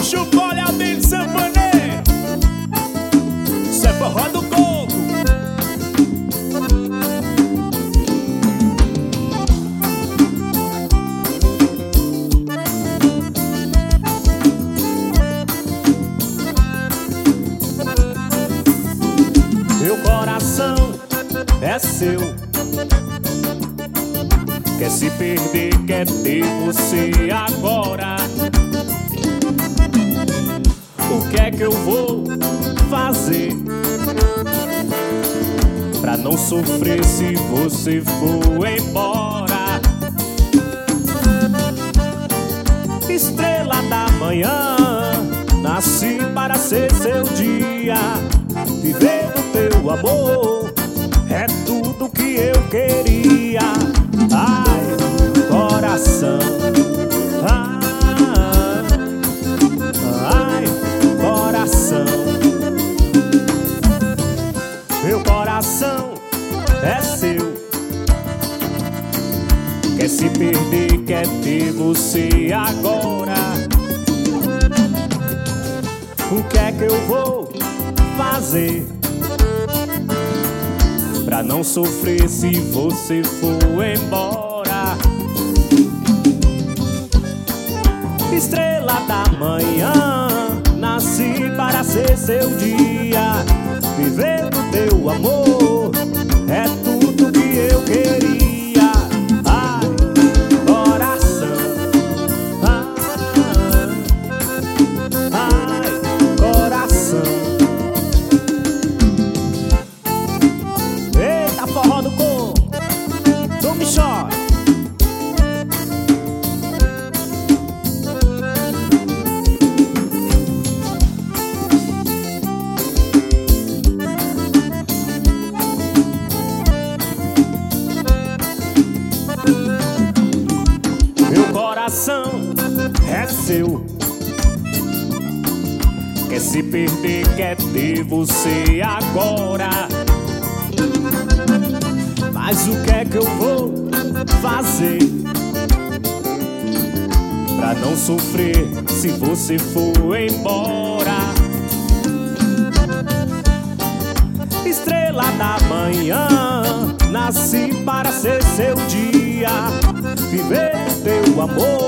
bicho bolha bem de sanfoneiro. Isso é forró do coco. Meu coração é seu. Quer se perder, quer ter você agora. O que é que eu vou fazer pra não sofrer se você for embora? Estrela da manhã, nasci para ser seu dia. Viver o teu amor é tudo que eu queria. Ai, coração, ai, coração. Meu coração é seu. Quer se perder, quer ter você agora. O que é que eu vou fazer pra não sofrer se você for embora? Estrela da manhã, nasci para ser seu dia. Viver o teu amor é tudo que eu queria. Ai, coração, ai, coração. Eita, forró do coco, não me chore. Meu coração é seu. Quer se perder, quer ter você agora. Mas o que é que eu vou fazer pra não sofrer se você for embora? Estrela da manhã, nasci para ser seu dia. Viver o teu amor